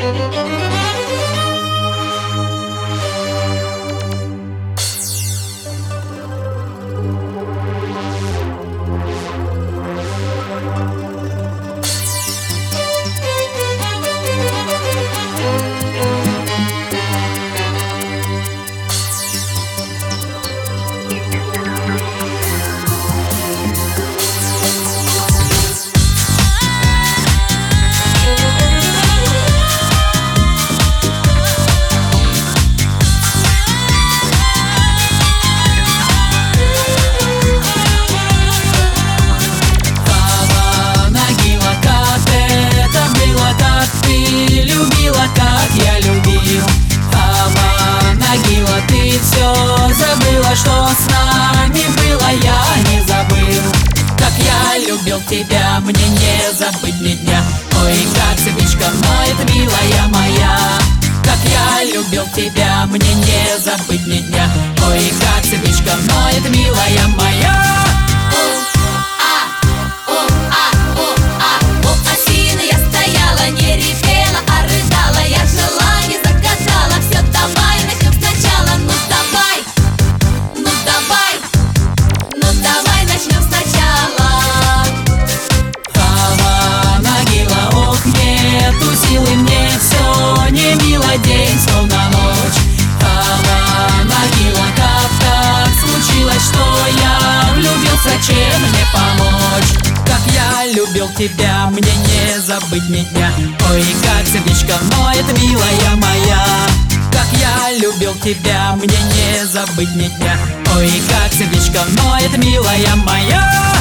Что с нами было, я не забыл. Как я любил тебя, мне не забыть ни дня. Ой, как сердечко ноет, милая моя. Как я любил тебя, мне не забыть ни дня. Ой, как сердечко ноет, милая моя. Осины я стояла, не ревела, а рыдала. Я желание загадала. Все, давай начнем сначала. Давай начнем сначала. Могила, ох, нету силы мне, все не мило, день словно ночь. Могила, как так случилось, что я влюбился, чем мне помочь? Как я любил тебя, мне не забыть ни дня. Ой, как сердечко ноет, милая моя. Как я любил тебя, мне не забыть ни дня. Ой, как сердечко ноет, милая моя.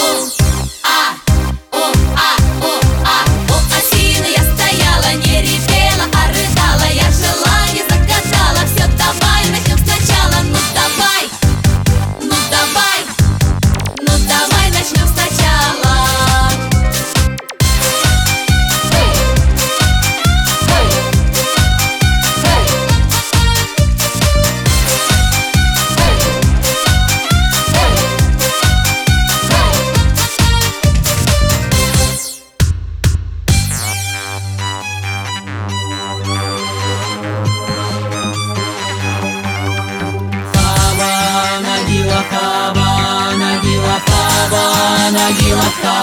Осины я стояла, не ревела, а рыдала. Я желание загадала. Все, давай начнем сначала. Давай начнем сначала. Могила,